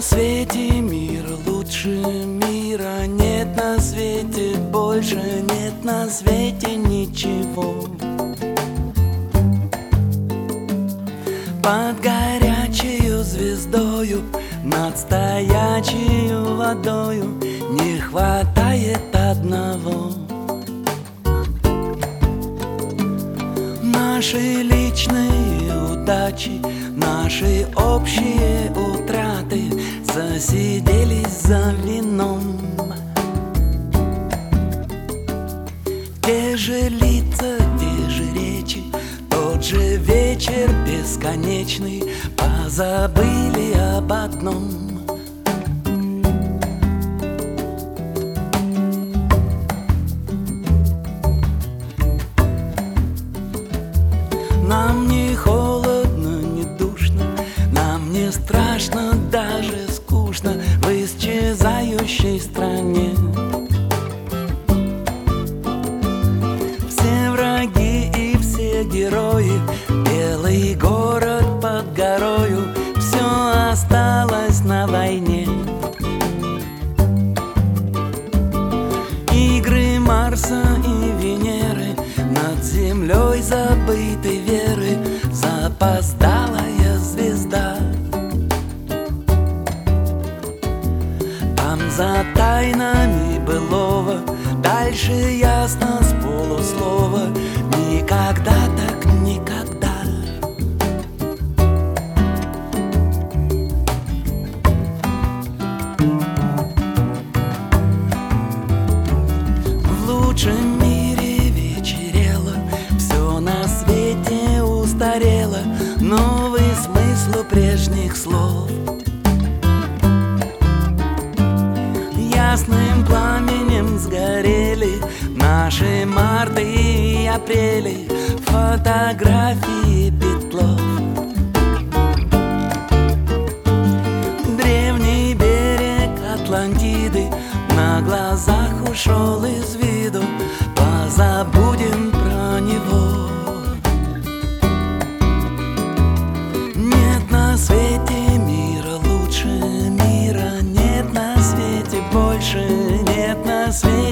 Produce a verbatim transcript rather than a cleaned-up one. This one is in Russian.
на свете мира лучше мира, нет на свете больше, нет на свете ничего. Под горячею звездою, над стоячею водою не хватает одного. Наши личные удачи, наши общие утраты засиделись за вином. Те же лица, те же речи, тот же вечер бесконечный, позабыли об одном. Нам не холодно, не душно, нам не страшно, даже скучно в исчезающей стране. Все враги и все герои, белый город под горою, все осталось на войне. Игры Марса и Венеры, над землей забытой веры, запоздалая звезда. Там за тайнами былого, дальше ясно с полуслова, никогда так никогда. В лучшем мире вечерело, все на свете устарело, новый смысл прежних слов. Ясным пламенем сгорели наши марты и апрели, фотографии Петлов. Древний берег Атлантиды на глазах ушел из виду, позабудем про него. Нет на свете мира лучше мира, нет на свете больше, нет на свете